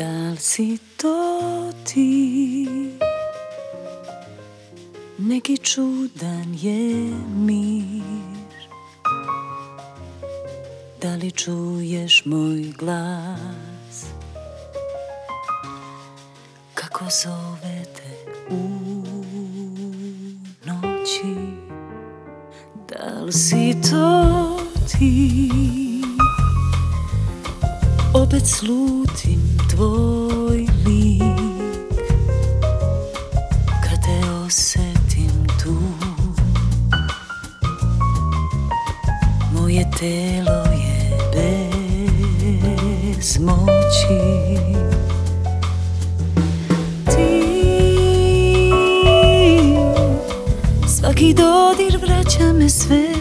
Da li si to ti? Neki čudan je mir. Da li čuješ moj glas? Kako zove te u noći? Da li si to ti? Opet slutim tvoj lik, kad te osetim tu. Moje telo je bez moći. Ti, svaki dodir vraća me svetu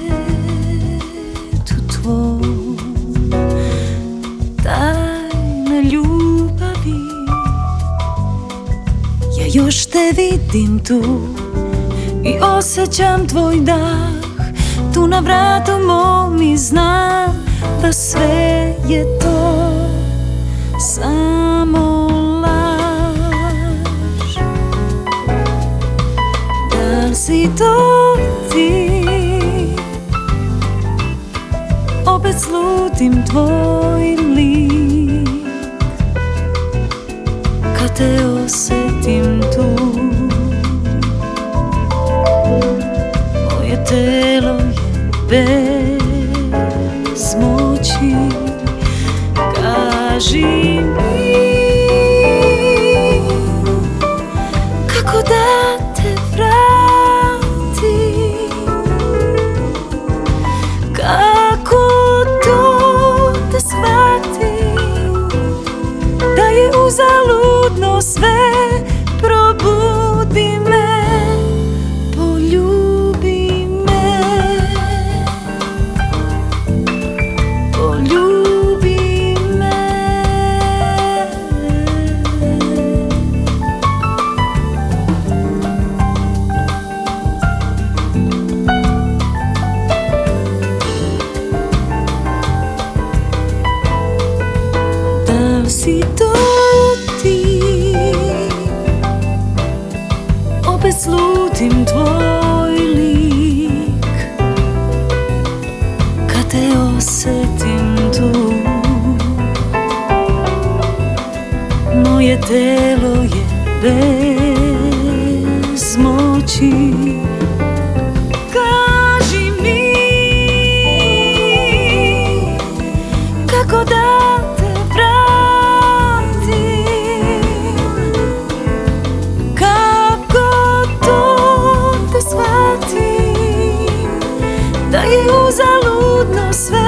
tvoj. Tajna ljubavi, ja još te vidim tu i osjećam tvoj dah tu na vratu mom i znam da sve je to samo laž. Da li si to ti? Opet slutim tvoj lik, kad te osetim tu. Moje telo je bez moći. Kaži mi kako da te vratim, kako to da shvatim, da je uzaludno sve. Probudi me, poljubi me, poljubi me. Da li si to ti? Opet slutim tvoj lik, kad te osetim tu. Moje telo je bez moći. Kaži mi kako da te vratim, kako to da shvatim, da je uzaludno sve.